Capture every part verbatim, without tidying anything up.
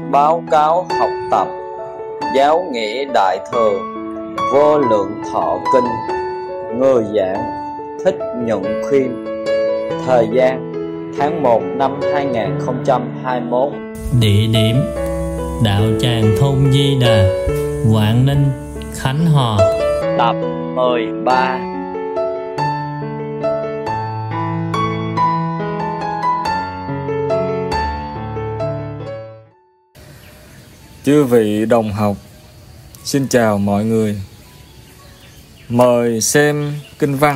báo cáo học tập giáo nghĩa đại thừa vô lượng thọ kinh. Người giảng Thích Nhuận Khuyên. Thời gian tháng một năm hai nghìn không trăm hai mươi mốt. Địa điểm đạo tràng thôn Di Đà, Vạn Ninh, Khánh Hòa. Tập mười ba. Chư vị đồng học, xin chào mọi người. Mời xem kinh văn.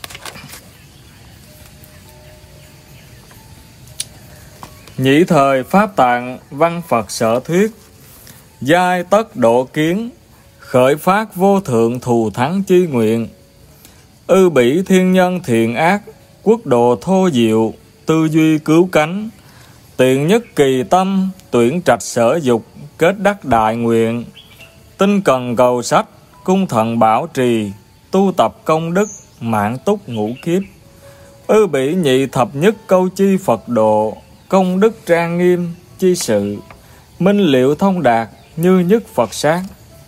Nhĩ thời Pháp Tạng văn Phật sở thuyết, giai tất độ kiến, khởi phát vô thượng thù thắng chi nguyện. Ư bỉ thiên nhân thiện ác, quốc độ thô diệu, tư duy cứu cánh. Tiện nhất kỳ tâm, tuyển trạch sở dục, kết đắc đại nguyện. Tinh cần cầu sách, cung thần bảo trì, tu tập công đức, mạng túc ngũ kiếp. Ư bỉ nhị thập nhất câu chi Phật độ, công đức trang nghiêm chi sự, minh liệu thông đạt như nhất Phật sát.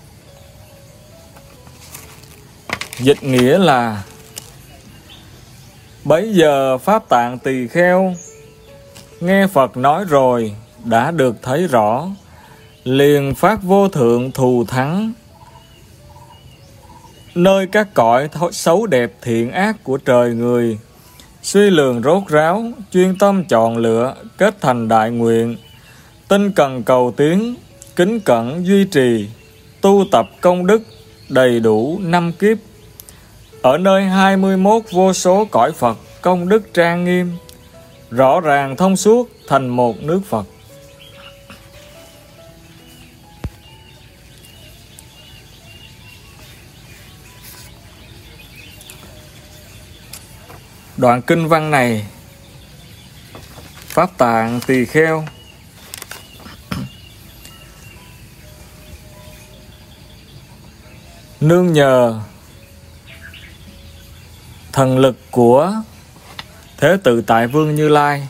Dịch nghĩa là: bấy giờ Pháp Tạng Tỳ Kheo nghe Phật nói rồi, đã được thấy rõ, liền phát vô thượng thù thắng nơi các cõi xấu đẹp thiện ác của trời người. Suy lường rốt ráo, chuyên tâm chọn lựa, kết thành đại nguyện. Tinh cần cầu tiến, kính cẩn duy trì, tu tập công đức đầy đủ năm kiếp. Ở nơi hai mươi mốt vô số cõi Phật công đức trang nghiêm, rõ ràng thông suốt thành một nước Phật. Đoạn kinh văn này, Pháp Tạng Tỳ Kheo nương nhờ thần lực của Thế Tự Tại Vương Như Lai,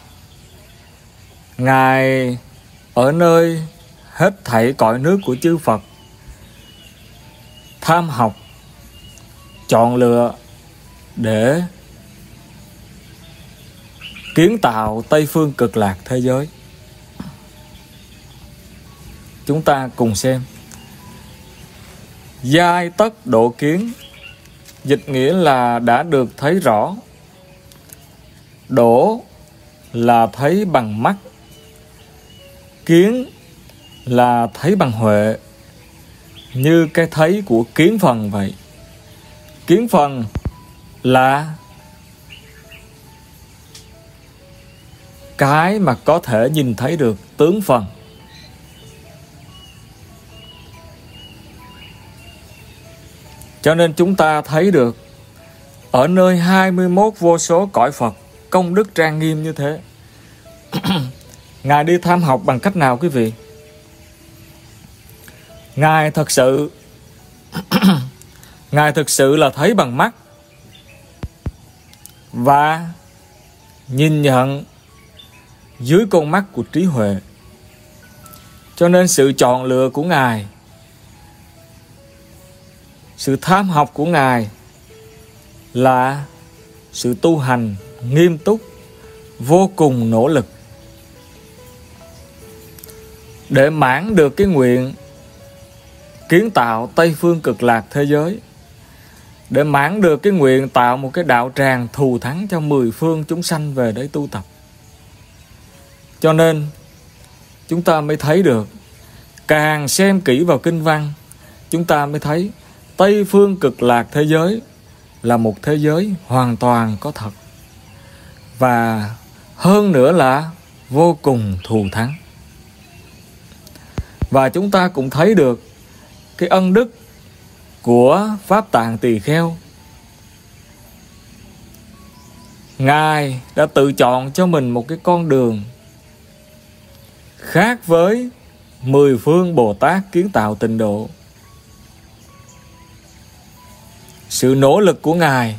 Ngài ở nơi hết thảy cõi nước của chư Phật tham học, chọn lựa để kiến tạo Tây Phương Cực Lạc thế giới. Chúng ta cùng xem. Giai tất độ kiến, dịch nghĩa là đã được thấy rõ. Độ là thấy bằng mắt, kiến là thấy bằng huệ, như cái thấy của kiến phần vậy. Kiến phần là cái mà có thể nhìn thấy được tướng phần. Cho nên chúng ta thấy được ở nơi hai mươi mốt vô số cõi Phật công đức trang nghiêm như thế. Ngài đi tham học bằng cách nào quý vị? Ngài thật sự Ngài thực sự là thấy bằng mắt và nhìn nhận dưới con mắt của trí huệ. Cho nên sự chọn lựa của Ngài, sự tham học của Ngài là sự tu hành nghiêm túc, vô cùng nỗ lực để mãn được cái nguyện kiến tạo Tây Phương Cực Lạc thế giới, để mãn được cái nguyện tạo một cái đạo tràng thù thắng cho mười phương chúng sanh về đấy tu tập. Cho nên chúng ta mới thấy được, càng xem kỹ vào kinh văn, chúng ta mới thấy Tây Phương Cực Lạc thế giới là một thế giới hoàn toàn có thật, và hơn nữa là vô cùng thù thắng. Và chúng ta cũng thấy được cái ân đức của Pháp Tạng Tỳ Kheo. Ngài đã tự chọn cho mình một cái con đường khác với mười phương Bồ Tát kiến tạo tịnh độ. Sự nỗ lực của Ngài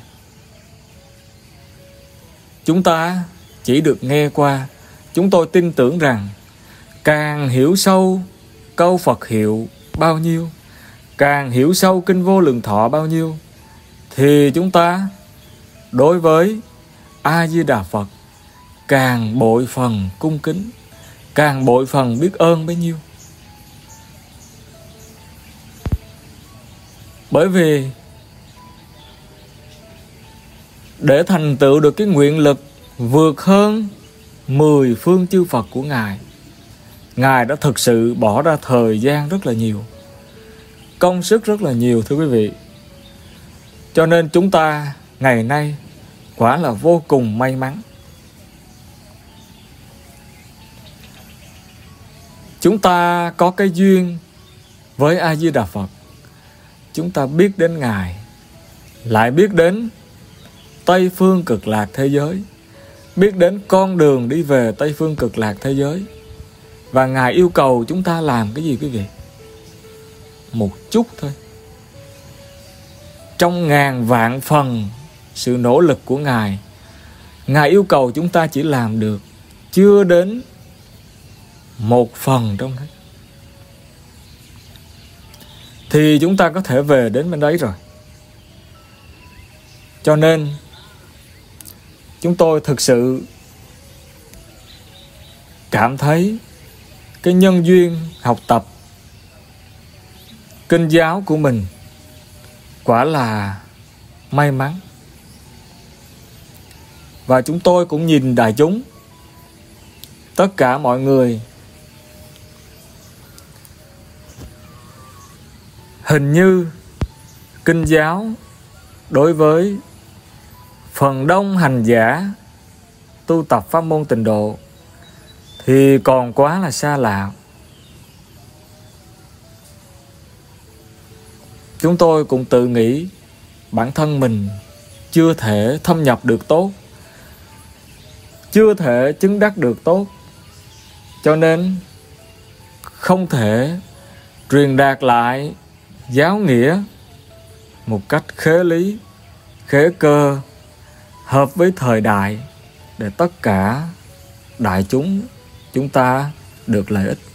chúng ta chỉ được nghe qua. Chúng tôi tin tưởng rằng càng hiểu sâu câu Phật hiệu bao nhiêu, càng hiểu sâu kinh Vô Lượng Thọ bao nhiêu, thì chúng ta đối với A Di Đà Phật càng bội phần cung kính, càng bội phần biết ơn bấy nhiêu. Bởi vì để thành tựu được cái nguyện lực vượt hơn mười phương chư Phật của Ngài, Ngài đã thực sự bỏ ra thời gian rất là nhiều, công sức rất là nhiều, thưa quý vị. Cho nên chúng ta ngày nay quả là vô cùng may mắn. Chúng ta có cái duyên với A Di Đà Phật, chúng ta biết đến Ngài, lại biết đến Tây phương cực lạc thế giới, biết đến con đường đi về Tây phương cực lạc thế giới. Và Ngài yêu cầu chúng ta làm cái gì quý vị? Một chút thôi. Trong ngàn vạn phần sự nỗ lực của Ngài, Ngài yêu cầu chúng ta chỉ làm được chưa đến một phần trong đấy, thì chúng ta có thể về đến bên đấy rồi. Cho nên chúng tôi thực sự cảm thấy cái nhân duyên học tập kinh giáo của mình quả là may mắn. Và chúng tôi cũng nhìn đại chúng, tất cả mọi người hình như kinh giáo đối với phần đông hành giả tu tập pháp môn Tịnh Độ thì còn quá là xa lạ. Chúng tôi cũng tự nghĩ bản thân mình chưa thể thâm nhập được tốt, chưa thể chứng đắc được tốt, cho nên không thể truyền đạt lại giáo nghĩa một cách khế lý, khế cơ, hợp với thời đại để tất cả đại chúng chúng ta được lợi ích.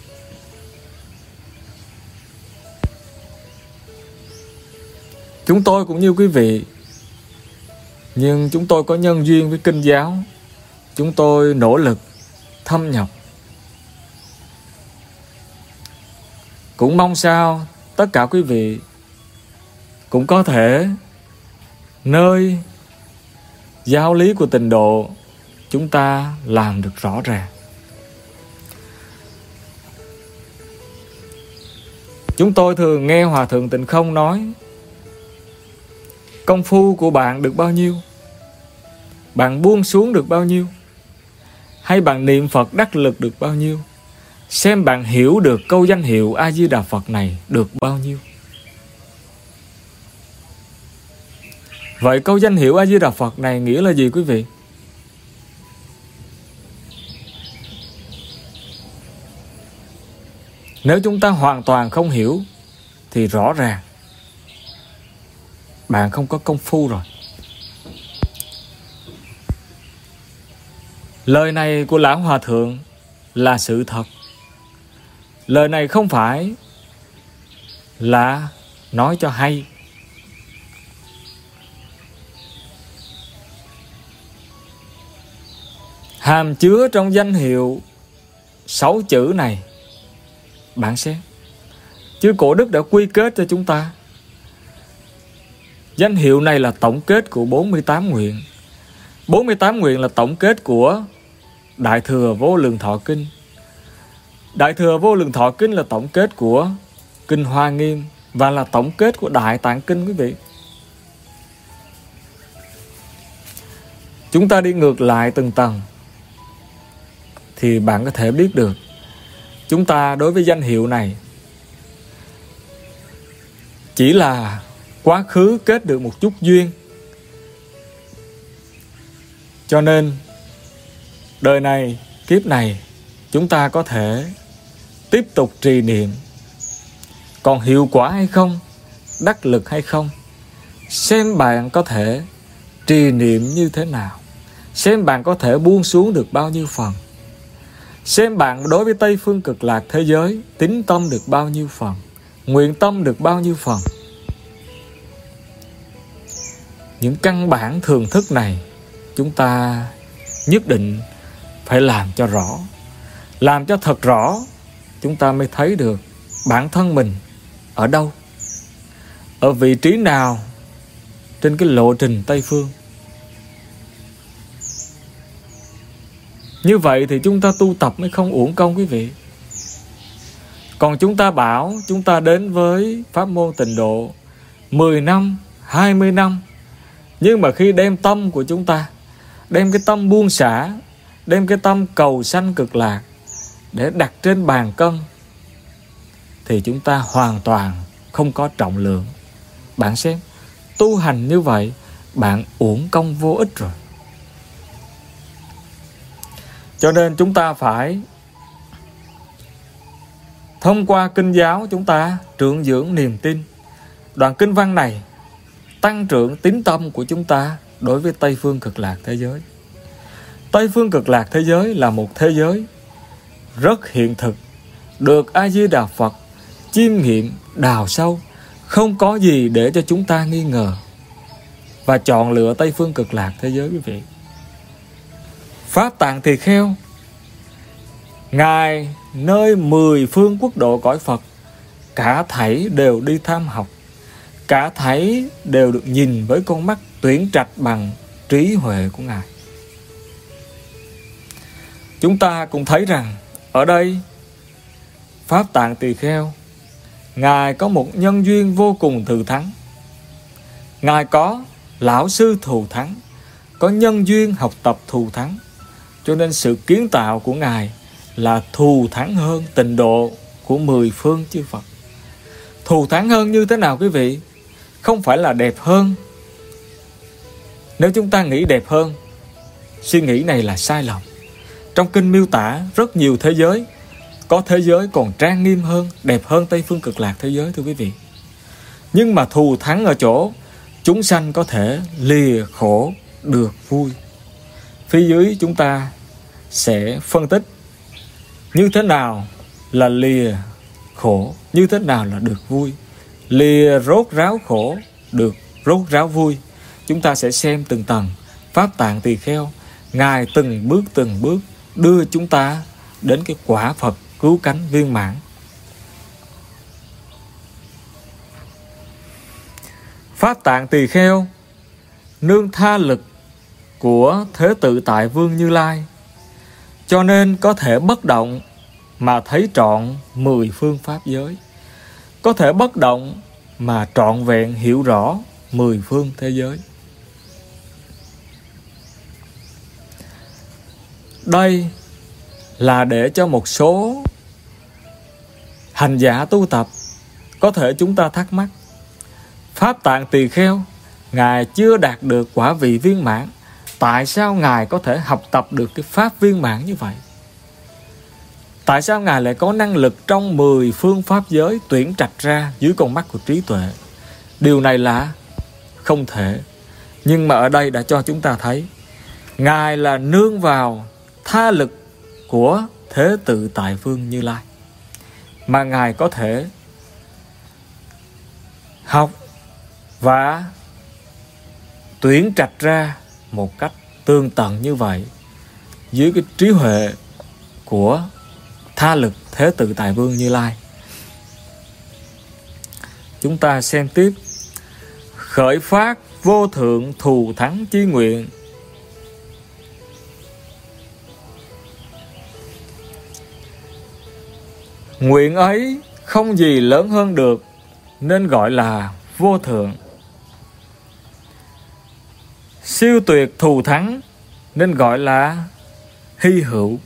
Chúng tôi cũng như quý vị, nhưng chúng tôi có nhân duyên với kinh giáo, chúng tôi nỗ lực thâm nhập. Cũng mong sao tất cả quý vị cũng có thể nơi giáo lý của Tịnh Độ chúng ta làm được rõ ràng. Chúng tôi thường nghe Hòa Thượng Tịnh Không nói, công phu của bạn được bao nhiêu, bạn buông xuống được bao nhiêu, hay bạn niệm Phật đắc lực được bao nhiêu, xem bạn hiểu được câu danh hiệu A Di Đà Phật này được bao nhiêu. Vậy câu danh hiệu A Di Đà Phật này nghĩa là gì quý vị? Nếu chúng ta hoàn toàn không hiểu thì rõ ràng bạn không có công phu rồi. Lời này của Lão Hòa Thượng là sự thật. Lời này không phải là nói cho hay. Hàm chứa trong danh hiệu sáu chữ này, bạn xem, chư Cổ Đức đã quy kết cho chúng ta. Danh hiệu này là tổng kết của bốn mươi tám nguyện. bốn mươi tám nguyện là tổng kết của Đại Thừa Vô Lượng Thọ Kinh. Đại Thừa Vô Lượng Thọ Kinh là tổng kết của Kinh Hoa Nghiêm và là tổng kết của Đại Tạng Kinh quý vị. Chúng ta đi ngược lại từng tầng thì bạn có thể biết được chúng ta đối với danh hiệu này chỉ là quá khứ kết được một chút duyên. Cho nên đời này, kiếp này chúng ta có thể tiếp tục trì niệm. Còn hiệu quả hay không, đắc lực hay không, xem bạn có thể trì niệm như thế nào, xem bạn có thể buông xuống được bao nhiêu phần, Xem bạn đối với Tây Phương Cực Lạc thế giới tín tâm được bao nhiêu phần, nguyện tâm được bao nhiêu phần. Những căn bản thường thức này chúng ta nhất định phải làm cho rõ. Làm cho thật rõ, chúng ta mới thấy được bản thân mình ở đâu, ở vị trí nào trên cái lộ trình Tây Phương. Như vậy thì chúng ta tu tập mới không uổng công quý vị. Còn chúng ta bảo chúng ta đến với pháp môn tịnh độ mười năm, hai mươi năm, nhưng mà khi đem tâm của chúng ta, đem cái tâm buông xả, đem cái tâm cầu sanh cực lạc để đặt trên bàn cân, thì chúng ta hoàn toàn không có trọng lượng. Bạn xem, tu hành như vậy bạn uổng công vô ích rồi. Cho nên chúng ta phải thông qua kinh giáo chúng ta trưởng dưỡng niềm tin. Đoạn kinh văn này tăng trưởng tín tâm của chúng ta đối với Tây Phương Cực Lạc thế giới. Tây Phương Cực Lạc thế giới là một thế giới rất hiện thực, được A Di Đà Phật chiêm nghiệm đào sâu, không có gì để cho chúng ta nghi ngờ và chọn lựa Tây Phương Cực Lạc thế giới quý vị. Pháp Tạng Tỳ Kheo, Ngài nơi mười phương quốc độ cõi Phật, cả thảy đều đi tham học, cả thảy đều được nhìn với con mắt tuyển trạch bằng trí huệ của Ngài. Chúng ta cũng thấy rằng ở đây Pháp Tạng Tỳ Kheo, Ngài có một nhân duyên vô cùng thù thắng. Ngài có lão sư thù thắng, có nhân duyên học tập thù thắng, cho nên sự kiến tạo của Ngài là thù thắng hơn tịnh độ của mười phương chư Phật. Thù thắng hơn như thế nào quý vị? Không phải là đẹp hơn. Nếu chúng ta nghĩ đẹp hơn, suy nghĩ này là sai lầm. Trong kinh miêu tả rất nhiều thế giới, có thế giới còn trang nghiêm hơn, đẹp hơn Tây Phương Cực Lạc thế giới thưa quý vị. Nhưng mà thù thắng ở chỗ chúng sanh có thể lìa khổ được vui. Phía dưới chúng ta sẽ phân tích như thế nào là lìa khổ, như thế nào là được vui. Lìa rốt ráo khổ, được rốt ráo vui. Chúng ta sẽ xem từng tầng. Pháp Tạng Tỳ Kheo, Ngài từng bước từng bước đưa chúng ta đến cái quả Phật cứu cánh viên mãn. Pháp Tạng Tỳ Kheo nương tha lực của Thế Tự Tại Vương Như Lai, cho nên có thể bất động mà thấy trọn mười phương pháp giới, có thể bất động mà trọn vẹn hiểu rõ mười phương thế giới. Đây là để cho một số hành giả tu tập có thể chúng ta thắc mắc, Pháp Tạng Tỳ Kheo Ngài chưa đạt được quả vị viên mãn, tại sao Ngài có thể học tập được cái pháp viên mãn như vậy? Tại sao Ngài lại có năng lực trong mười phương pháp giới tuyển trạch ra dưới con mắt của trí tuệ? Điều này là không thể. Nhưng mà ở đây đã cho chúng ta thấy Ngài là nương vào tha lực của Thế Tự Tại Vương Như Lai mà Ngài có thể học và tuyển trạch ra một cách tương tận như vậy dưới cái trí huệ của tha lực Thế Tự Tại Vương Như Lai. Chúng ta xem tiếp. Khởi phát vô thượng thù thắng chi nguyện, nguyện ấy không gì lớn hơn được nên gọi là vô thượng. Siêu tuyệt thù thắng nên gọi là hy hữu.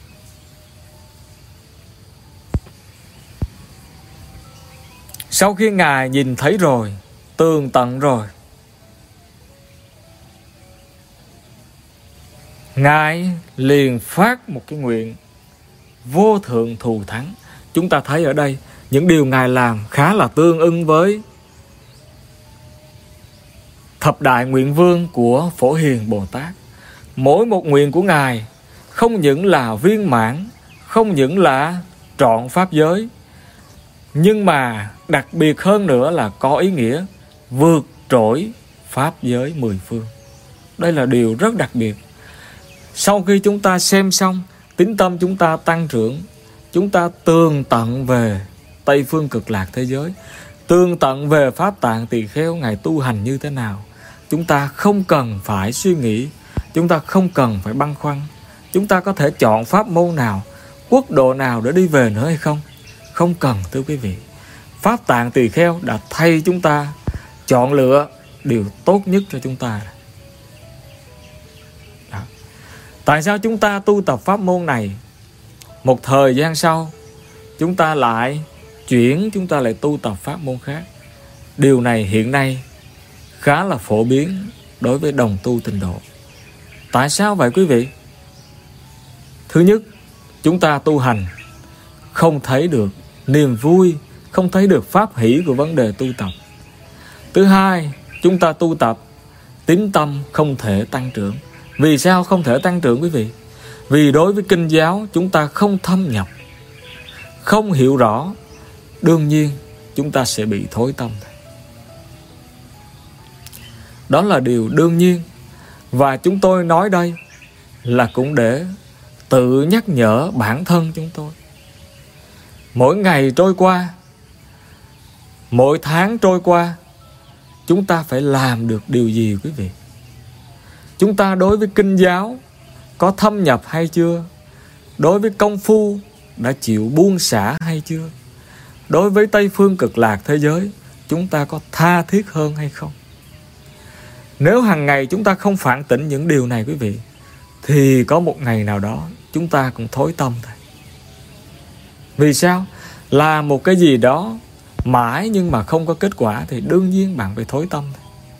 Sau khi Ngài nhìn thấy rồi, tường tận rồi, Ngài liền phát một cái nguyện vô thượng thù thắng. Chúng ta thấy ở đây những điều Ngài làm khá là tương ưng với thập đại nguyện vương của Phổ Hiền Bồ Tát. Mỗi một nguyện của Ngài không những là viên mãn, không những là trọn pháp giới, nhưng mà đặc biệt hơn nữa là có ý nghĩa vượt trội pháp giới mười phương. Đây là điều rất đặc biệt. Sau khi chúng ta xem xong, tín tâm chúng ta tăng trưởng, chúng ta tường tận về Tây Phương Cực Lạc thế giới, tường tận về Pháp Tạng Tỳ Kheo Ngài tu hành như thế nào. Chúng ta không cần phải suy nghĩ, chúng ta không cần phải băn khoăn. Chúng ta có thể chọn pháp môn nào, quốc độ nào để đi về nữa hay không? Không cần, thưa quý vị. Pháp Tạng Tỳ Kheo đã thay chúng ta chọn lựa điều tốt nhất cho chúng ta. Đó. Tại sao chúng ta tu tập pháp môn này, một thời gian sau chúng ta lại chuyển, chúng ta lại tu tập pháp môn khác? Điều này hiện nay khá là phổ biến đối với đồng tu tịnh độ. Tại sao vậy quý vị? Thứ nhất, chúng ta tu hành không thấy được niềm vui, không thấy được pháp hỷ của vấn đề tu tập. Thứ hai, chúng ta tu tập tín tâm không thể tăng trưởng. Vì sao không thể tăng trưởng quý vị? Vì đối với kinh giáo chúng ta không thâm nhập, không hiểu rõ, đương nhiên chúng ta sẽ bị thối tâm. Đó là điều đương nhiên. Và chúng tôi nói đây là cũng để tự nhắc nhở bản thân chúng tôi. Mỗi ngày trôi qua, mỗi tháng trôi qua, chúng ta phải làm được điều gì quý vị? Chúng ta đối với kinh giáo có thâm nhập hay chưa? Đối với công phu đã chịu buông xả hay chưa? Đối với Tây Phương Cực Lạc thế giới, chúng ta có tha thiết hơn hay không? Nếu hàng ngày chúng ta không phản tỉnh những điều này quý vị, thì có một ngày nào đó chúng ta cũng thối tâm thôi. Vì sao? Là một cái gì đó mãi nhưng mà không có kết quả thì đương nhiên bạn phải thối tâm thôi.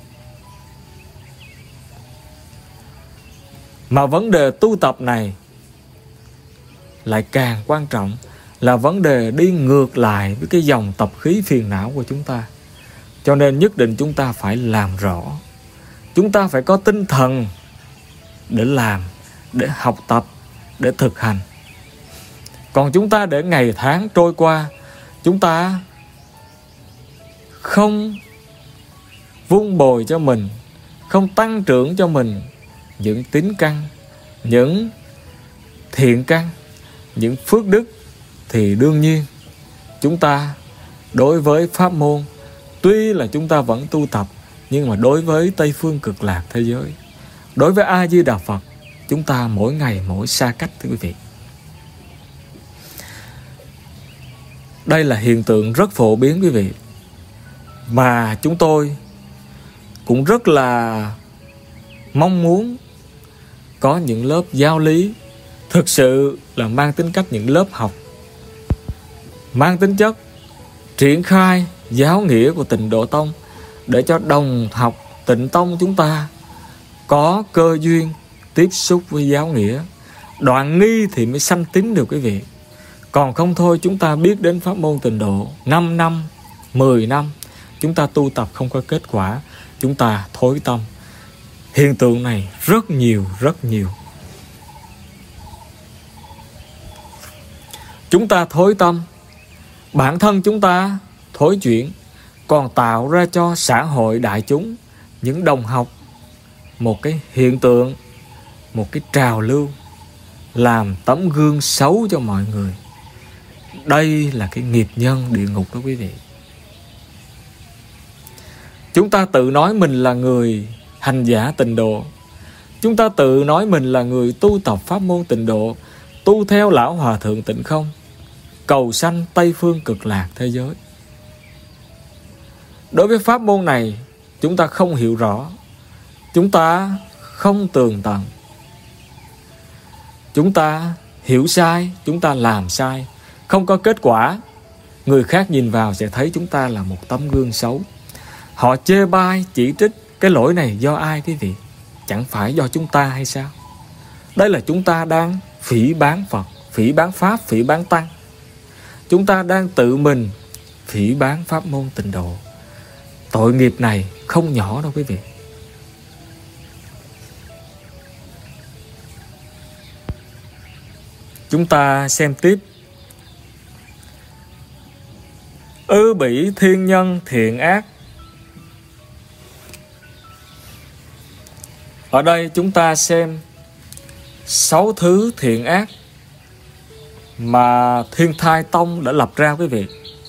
Mà vấn đề tu tập này lại càng quan trọng, là vấn đề đi ngược lại với cái dòng tập khí phiền não của chúng ta. Cho nên nhất định chúng ta phải làm rõ. Chúng ta phải có tinh thần để làm, để học tập, để thực hành. Còn chúng ta để ngày tháng trôi qua, chúng ta không vun bồi cho mình, không tăng trưởng cho mình những tín căn, những thiện căn, những phước đức, thì đương nhiên chúng ta đối với pháp môn, tuy là chúng ta vẫn tu tập, nhưng mà đối với Tây Phương Cực Lạc thế giới, đối với A Di Đà Phật, chúng ta mỗi ngày mỗi xa cách, thưa quý vị. Đây là hiện tượng rất phổ biến quý vị, mà chúng tôi cũng rất là mong muốn có những lớp giáo lý thực sự là mang tính cách những lớp học, mang tính chất triển khai giáo nghĩa của Tịnh Độ Tông, để cho đồng học Tịnh Tông chúng ta có cơ duyên tiếp xúc với giáo nghĩa. Đoạn nghi thì mới sanh tín được quý vị. Còn không thôi, chúng ta biết đến pháp môn Tịnh Độ năm năm, mười năm, chúng ta tu tập không có kết quả, chúng ta thối tâm. Hiện tượng này rất nhiều, rất nhiều. Chúng ta thối tâm, bản thân chúng ta thối chuyển, còn tạo ra cho xã hội đại chúng, những đồng học, một cái hiện tượng, một cái trào lưu, làm tấm gương xấu cho mọi người. Đây là cái nghiệp nhân địa ngục đó quý vị. Chúng ta tự nói mình là người hành giả tịnh độ, chúng ta tự nói mình là người tu tập pháp môn tịnh độ, tu theo lão hòa thượng Tịnh Không, cầu sanh Tây Phương Cực Lạc thế giới. Đối với pháp môn này, chúng ta không hiểu rõ, chúng ta không tường tận, chúng ta hiểu sai, chúng ta làm sai, không có kết quả. Người khác nhìn vào sẽ thấy chúng ta là một tấm gương xấu. Họ chê bai, chỉ trích. Cái lỗi này do ai quý vị? Chẳng phải do chúng ta hay sao? Đây là chúng ta đang phỉ báng Phật, phỉ báng Pháp, phỉ báng Tăng. Chúng ta đang tự mình phỉ báng pháp môn tịnh độ. Tội nghiệp này không nhỏ đâu quý vị. Chúng ta xem tiếp. Ư bỉ thiên nhân thiện ác. Ở đây chúng ta xem sáu thứ thiện ác mà Thiên Thai Tông đã lập ra quý vị.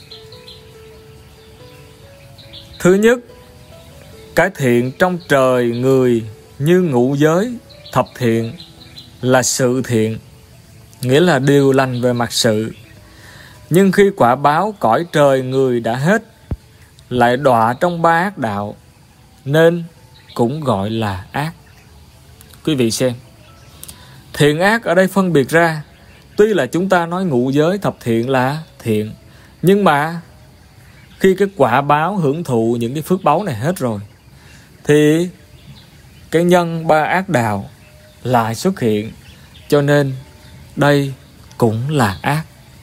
Thứ nhất, cái thiện trong trời người như ngũ giới thập thiện là sự thiện, nghĩa là điều lành về mặt sự. Nhưng khi quả báo cõi trời người đã hết, lại đọa trong ba ác đạo, nên cũng gọi là ác. Quý vị xem, thiện ác ở đây phân biệt ra. Tuy là chúng ta nói ngũ giới thập thiện là thiện, nhưng mà khi cái quả báo hưởng thụ những cái phước báu này hết rồi, thì cái nhân ba ác đạo lại xuất hiện, cho nên đây cũng là ác.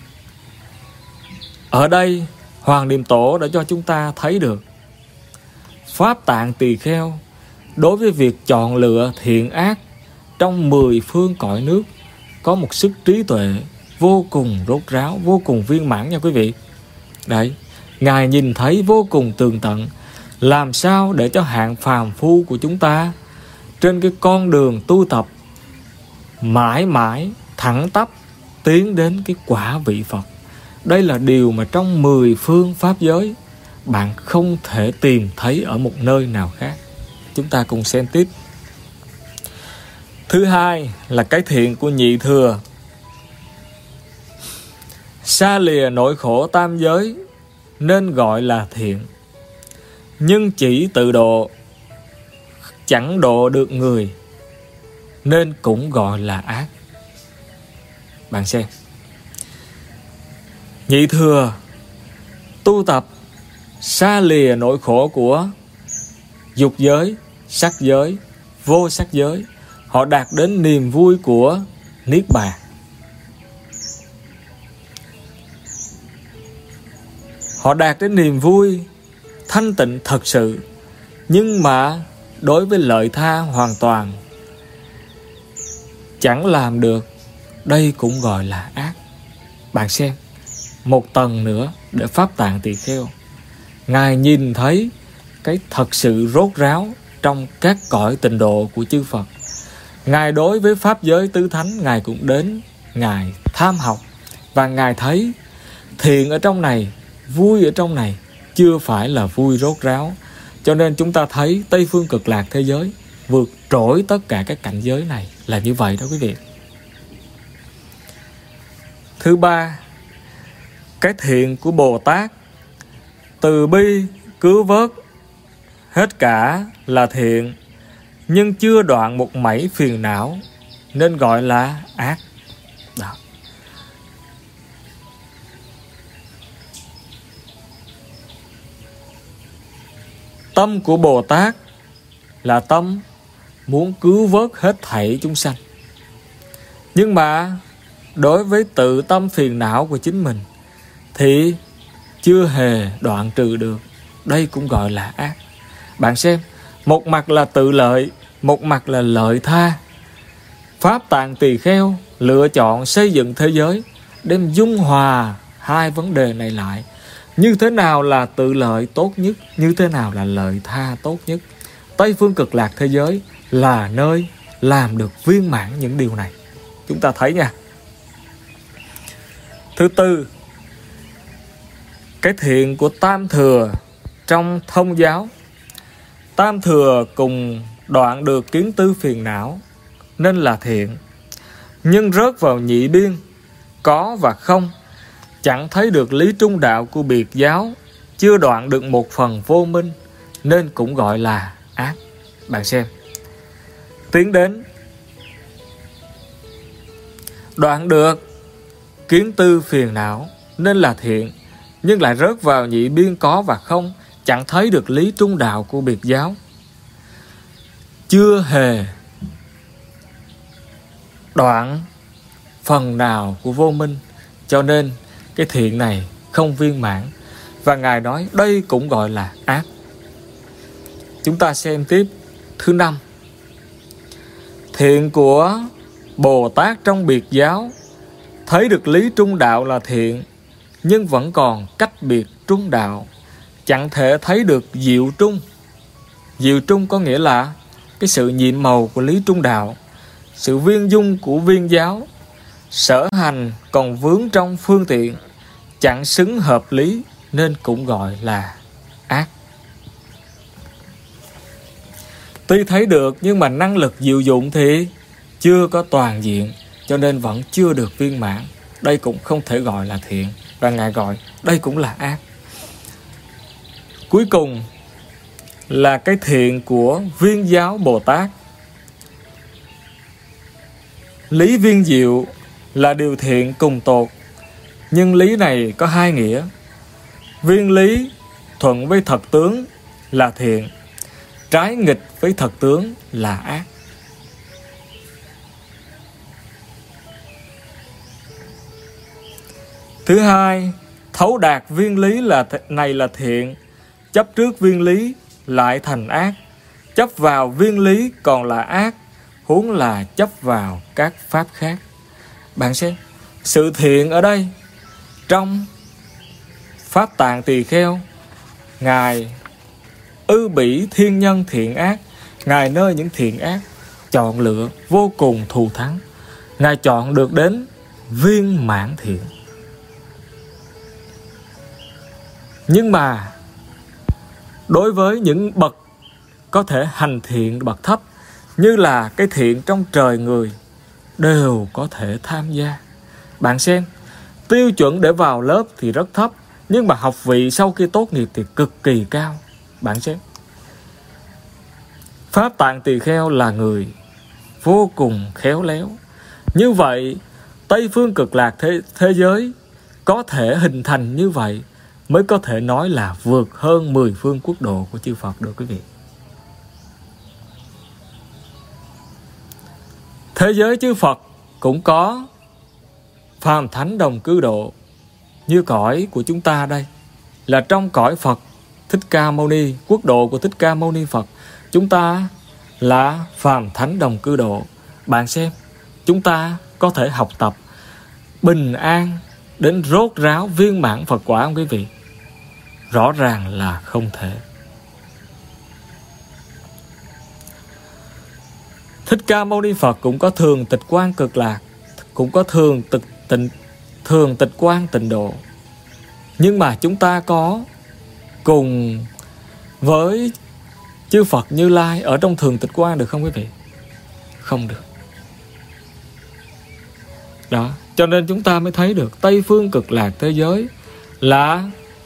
Ở đây Hoàng Niệm Tổ đã cho chúng ta thấy được Pháp Tạng Tỳ Kheo đối với việc chọn lựa thiện ác trong mười phương cõi nước có một sức trí tuệ vô cùng rốt ráo, vô cùng viên mãn nha quý vị. Đấy, Ngài nhìn thấy vô cùng tường tận làm sao để cho hạng phàm phu của chúng ta trên cái con đường tu tập mãi mãi thẳng tắp tiến đến cái quả vị Phật. Đây là điều mà trong mười phương pháp giới bạn không thể tìm thấy ở một nơi nào khác. Chúng ta cùng xem tiếp. Thứ hai là cái thiện của nhị thừa. Xa lìa nỗi khổ tam giới nên gọi là thiện, nhưng chỉ tự độ, chẳng độ được người, nên cũng gọi là ác. Bạn xem, nhị thừa tu tập xa lìa nỗi khổ của dục giới, sắc giới, vô sắc giới, họ đạt đến niềm vui của Niết Bàn. Họ đạt đến niềm vui thanh tịnh thật sự, nhưng mà đối với lợi tha hoàn toàn chẳng làm được. Đây cũng gọi là ác. Bạn xem, một tầng nữa để Pháp Tạng Tỳ Kheo, Ngài nhìn thấy cái thật sự rốt ráo trong các cõi tịnh độ của chư Phật. Ngài đối với Pháp giới tứ thánh, Ngài cũng đến, Ngài tham học, và Ngài thấy thiện ở trong này, vui ở trong này chưa phải là vui rốt ráo. Cho nên chúng ta thấy Tây Phương Cực Lạc thế giới vượt trội tất cả các cảnh giới này là như vậy đó quý vị. Thứ ba, cái thiện của Bồ Tát từ bi cứu vớt hết cả là thiện, nhưng chưa đoạn một mảy phiền não, nên gọi là ác. Đó. Tâm của Bồ Tát là tâm muốn cứu vớt hết thảy chúng sanh, nhưng mà đối với tự tâm phiền não của chính mình thì chưa hề đoạn trừ được. Đây cũng gọi là ác. Bạn xem, một mặt là tự lợi, một mặt là lợi tha. Pháp Tạng Tỳ Kheo lựa chọn xây dựng thế giới, đem dung hòa hai vấn đề này lại. Như thế nào là tự lợi tốt nhất, như thế nào là lợi tha tốt nhất. Tây Phương Cực Lạc thế giới là nơi làm được viên mãn những điều này. Chúng ta thấy nha. Thứ tư, cái thiện của Tam Thừa trong Thông giáo. Tam Thừa cùng đoạn được kiến tư phiền não nên là thiện, nhưng rớt vào nhị biên, có và không, chẳng thấy được lý trung đạo của biệt giáo, chưa đoạn được một phần vô minh, nên cũng gọi là ác. Bạn xem, tiến đến đoạn được kiến tư phiền não nên là thiện, nhưng lại rớt vào nhị biên có và không, chẳng thấy được lý trung đạo của biệt giáo, chưa hề đoạn phần nào của vô minh, cho nên cái thiện này không viên mãn. Và Ngài nói đây cũng gọi là ác. Chúng ta xem tiếp. Thứ năm, thiện của Bồ Tát trong biệt giáo thấy được lý trung đạo là thiện, nhưng vẫn còn cách biệt trung đạo, chẳng thể thấy được diệu trung. Diệu trung có nghĩa là cái sự nhiệm màu của lý trung đạo, sự viên dung của viên giáo. Sở hành còn vướng trong phương tiện, chẳng xứng hợp lý, nên cũng gọi là ác. Tuy thấy được nhưng mà năng lực diệu dụng thì chưa có toàn diện, cho nên vẫn chưa được viên mãn. Đây cũng không thể gọi là thiện, và Ngài gọi đây cũng là ác. Cuối cùng là cái thiện của viên giáo Bồ Tát. Lý viên diệu là điều thiện cùng tột, nhưng lý này có hai nghĩa. Viên lý thuận với thật tướng là thiện, trái nghịch với thật tướng là ác. Thứ hai, thấu đạt viên lý là th- này là thiện, chấp trước viên lý lại thành ác, chấp vào viên lý còn là ác, huống là chấp vào các pháp khác. Bạn xem, sự thiện ở đây trong Pháp Tạng Tỳ Kheo, Ngài ư bỉ thiên nhân thiện ác. Ngài nơi những thiện ác chọn lựa vô cùng thù thắng, Ngài chọn được đến viên mãn thiện. Nhưng mà đối với những bậc có thể hành thiện bậc thấp, như là cái thiện trong trời người, đều có thể tham gia. Bạn xem, tiêu chuẩn để vào lớp thì rất thấp, nhưng mà học vị sau khi tốt nghiệp thì cực kỳ cao. Bạn xem, Pháp Tạng Tỳ Kheo là người vô cùng khéo léo. Như vậy, Tây Phương Cực Lạc thế, thế giới có thể hình thành như vậy, mới có thể nói là vượt hơn mười phương quốc độ của chư Phật được quý vị. Thế giới chư Phật cũng có phàm thánh đồng cư độ, như cõi của chúng ta đây là trong cõi Phật Thích Ca Mâu Ni, quốc độ của Thích Ca Mâu Ni Phật, chúng ta là phàm thánh đồng cư độ. Bạn xem, chúng ta có thể học tập bình an đến rốt ráo viên mãn Phật quả không quý vị? Rõ ràng là không thể. Thích Ca Mâu Ni Phật cũng có thường tịch quan cực lạc, cũng có thường tịch tịnh thường tịch quan tịnh độ. Nhưng mà chúng ta có cùng với chư Phật Như Lai ở trong thường tịch quan được không quý vị? Không được. Đó, cho nên chúng ta mới thấy được Tây Phương Cực Lạc thế giới là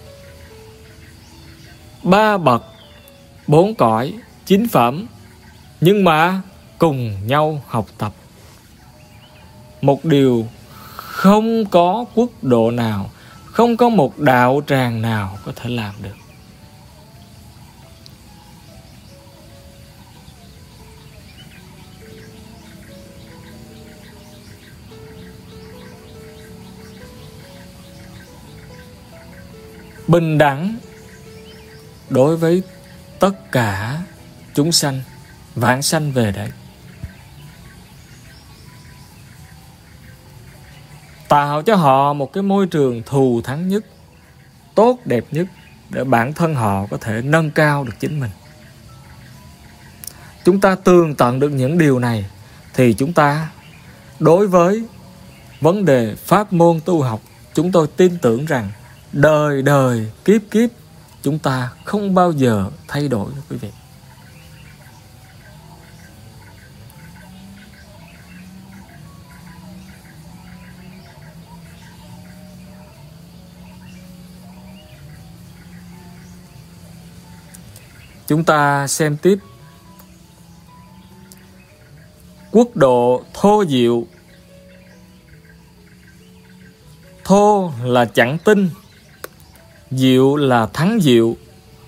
ba bậc, bốn cõi, chín phẩm, nhưng mà cùng nhau học tập. Một điều không có quốc độ nào, không có một đạo tràng nào có thể làm được. Bình đẳng đối với tất cả chúng sanh, vãng sanh về đây, tạo cho họ một cái môi trường thù thắng nhất, tốt đẹp nhất, để bản thân họ có thể nâng cao được chính mình. Chúng ta tường tận được những điều này thì chúng ta đối với vấn đề pháp môn tu học, chúng tôi tin tưởng rằng đời đời kiếp kiếp chúng ta không bao giờ thay đổi được quý vị. Chúng ta xem tiếp quốc độ thô diệu. Thô là chẳng tin, diệu là thắng diệu.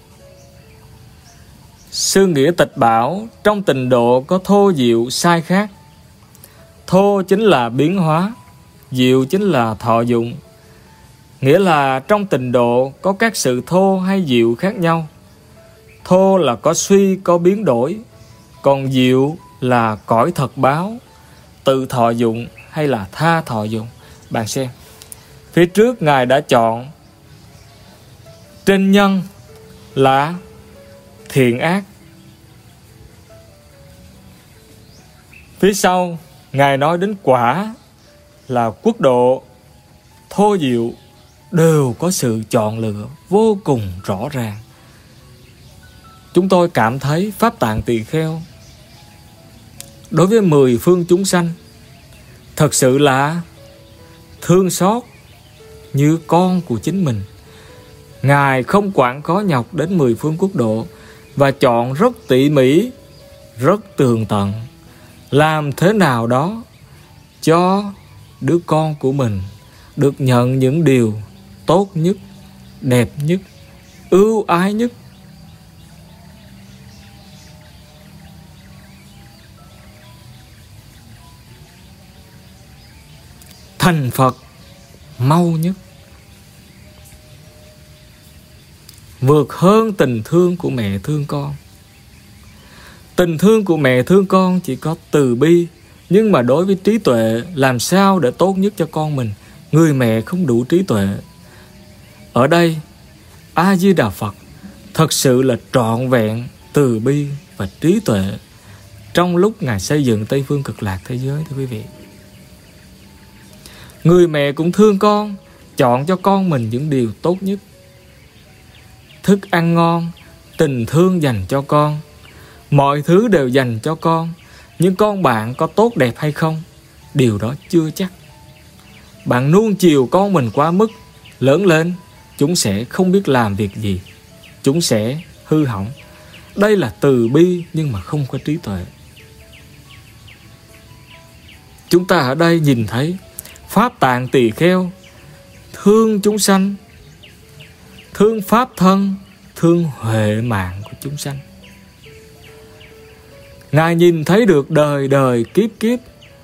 Sư Nghĩa Tịch bảo trong tịnh độ có thô diệu sai khác. Thô chính là biến hóa, diệu chính là thọ dụng. Nghĩa là trong tịnh độ có các sự thô hay diệu khác nhau. Thô là có suy, có biến đổi, còn diệu là cõi thật báo, tự thọ dụng hay là tha thọ dụng. Bạn xem, phía trước Ngài đã chọn trên nhân là thiện ác, phía sau Ngài nói đến quả là quốc độ, thô diệu, đều có sự chọn lựa vô cùng rõ ràng. Chúng tôi cảm thấy Pháp Tạng Tỳ Kheo đối với mười phương chúng sanh thật sự là thương xót như con của chính mình. Ngài không quản khó nhọc đến mười phương quốc độ và chọn rất tỉ mỉ, rất tường tận, làm thế nào đó cho đứa con của mình được nhận những điều tốt nhất, đẹp nhất, ưu ái nhất. Thành Phật mau nhất, vượt hơn tình thương của mẹ thương con. Tình thương của mẹ thương con chỉ có từ bi, nhưng mà đối với trí tuệ, làm sao để tốt nhất cho con mình, người mẹ không đủ trí tuệ. Ở đây A Di Đà Phật thật sự là trọn vẹn từ bi và trí tuệ trong lúc Ngài xây dựng Tây Phương Cực Lạc thế giới. Thưa quý vị, người mẹ cũng thương con, chọn cho con mình những điều tốt nhất, thức ăn ngon, tình thương dành cho con, mọi thứ đều dành cho con. Nhưng con bạn có tốt đẹp hay không, điều đó chưa chắc. Bạn nuông chiều con mình quá mức, lớn lên chúng sẽ không biết làm việc gì, chúng sẽ hư hỏng. Đây là từ bi nhưng mà không có trí tuệ. Chúng ta ở đây nhìn thấy Pháp Tạng Tỳ Kheo thương chúng sanh, thương pháp thân, thương huệ mạng của chúng sanh. Ngài nhìn thấy được đời đời kiếp kiếp,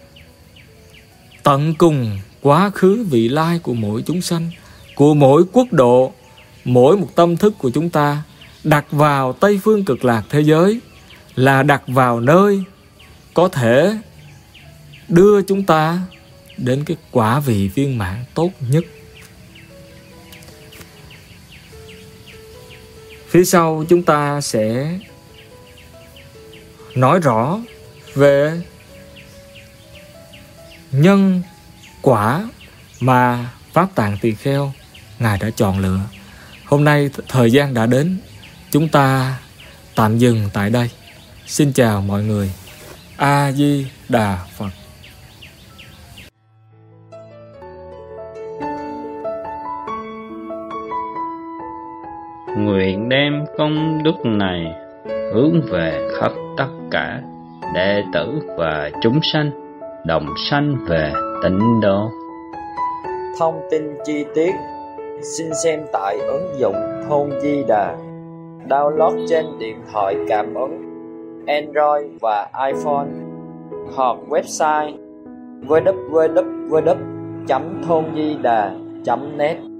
tận cùng quá khứ vị lai của mỗi chúng sanh, của mỗi quốc độ. Mỗi một tâm thức của chúng ta đặt vào Tây Phương Cực Lạc thế giới là đặt vào nơi có thể đưa chúng ta đến cái quả vị viên mãn tốt nhất. Phía sau chúng ta sẽ nói rõ về nhân quả mà Pháp Tạng Tỳ Kheo Ngài đã chọn lựa. Hôm nay thời gian đã đến, chúng ta tạm dừng tại đây. Xin chào mọi người. A Di Đà Phật. Nguyện đem công đức này hướng về khắp tất cả đệ tử và chúng sanh, đồng sanh về tịnh độ. Thông tin chi tiết xin xem tại ứng dụng Thôn Di Đà, download trên điện thoại cảm ứng Android và iPhone, hoặc website w w w chấm thôn di đà chấm net.